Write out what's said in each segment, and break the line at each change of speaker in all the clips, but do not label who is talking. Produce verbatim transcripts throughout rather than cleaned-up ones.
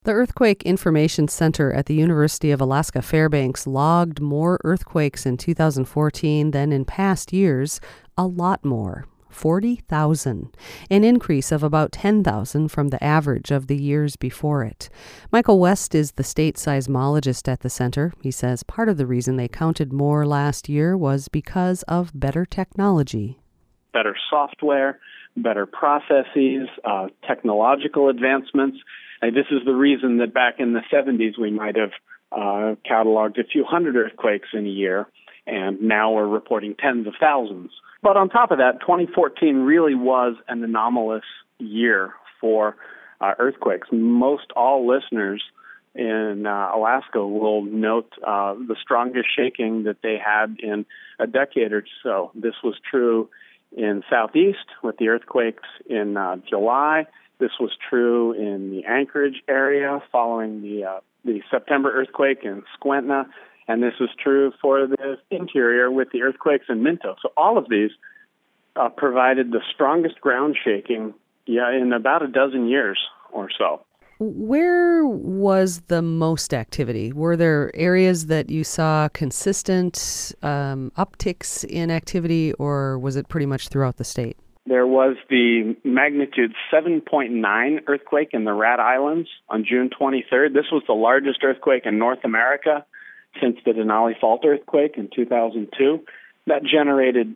The Earthquake Information Center at the University of Alaska Fairbanks logged more earthquakes in two thousand fourteen than in past years, a lot more, forty thousand, an increase of about ten thousand from the average of the years before it. Michael West is the state seismologist at the center. He says part of the reason they counted more last year was because of better technology.
Better software, better processes, uh, technological advancements. And this is the reason that back in the seventies we might have uh, cataloged a few hundred earthquakes in a year, and now we're reporting tens of thousands. But on top of that, twenty fourteen really was an anomalous year for uh, earthquakes. Most all listeners in uh, Alaska will note uh, the strongest shaking that they had in a decade or so. This was true in Southeast with the earthquakes in uh, July. This was true in the Anchorage area following the uh, the September earthquake in Squentna, and this was true for the interior with the earthquakes in Minto. So all of these uh, provided the strongest ground shaking yeah, in about a dozen years or so.
Where was the most activity? Were there areas that you saw consistent um, upticks in activity, or was it pretty much throughout the state?
There was the magnitude seven point nine earthquake in the Rat Islands on June twenty-third. This was the largest earthquake in North America since the Denali Fault earthquake in two thousand two. That generated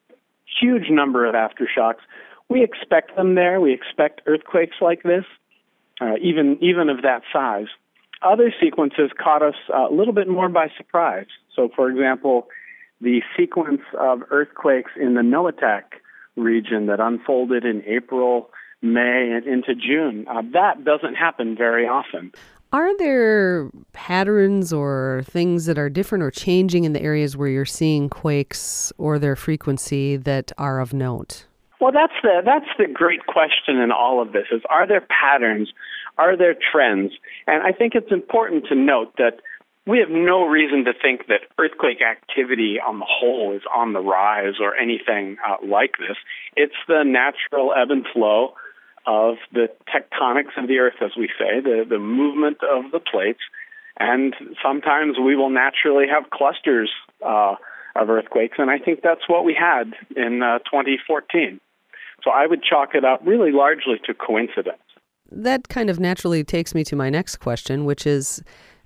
huge number of aftershocks. We expect them there. We expect earthquakes like this, uh, even even of that size. Other sequences caught us uh, a little bit more by surprise. So, for example, the sequence of earthquakes in the Noatak region that unfolded in April, May, and into June. Uh, that doesn't happen very often.
Are there patterns or things that are different or changing in the areas where you're seeing quakes or their frequency that are of note?
Well, that's the that's the great question in all of this, is are there patterns? Are there trends? And I think it's important to note that we have no reason to think that earthquake activity on the whole is on the rise or anything uh, like this. It's the natural ebb and flow of the tectonics of the earth, as we say, the, the movement of the plates. And sometimes we will naturally have clusters uh, of earthquakes, and I think that's what we had in uh, twenty fourteen. So I would chalk it up really largely to coincidence.
That kind of naturally takes me to my next question, which is,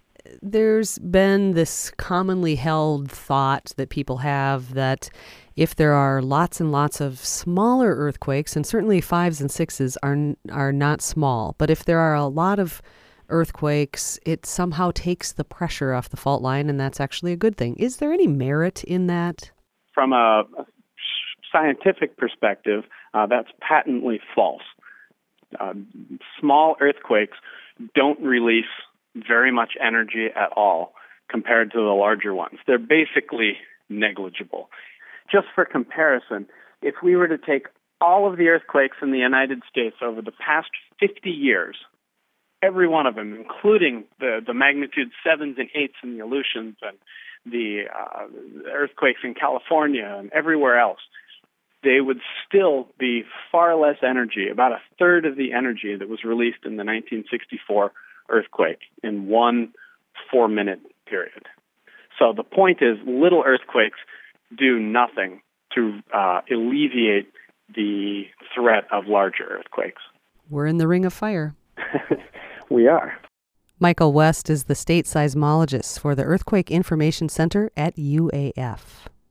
there's been this commonly held thought that people have that if there are lots and lots of smaller earthquakes, and certainly fives and sixes are are not small, but if there are a lot of earthquakes, it somehow takes the pressure off the fault line, and that's actually a good thing. Is there any merit in that?
From a scientific perspective, uh, that's patently false. Uh, small earthquakes don't release very much energy at all compared to the larger ones. They're basically negligible. Just for comparison, if we were to take all of the earthquakes in the United States over the past fifty years, every one of them, including the, the magnitude sevens and eights in the Aleutians and the uh, earthquakes in California and everywhere else, they would still be far less energy, about a third of the energy that was released in the nineteen sixty-four earthquake in one four-minute period. So the point is, little earthquakes do nothing to uh, alleviate the threat of larger earthquakes.
We're in the ring of fire.
We are.
Michael West is the state seismologist for the Earthquake Information Center at U A F.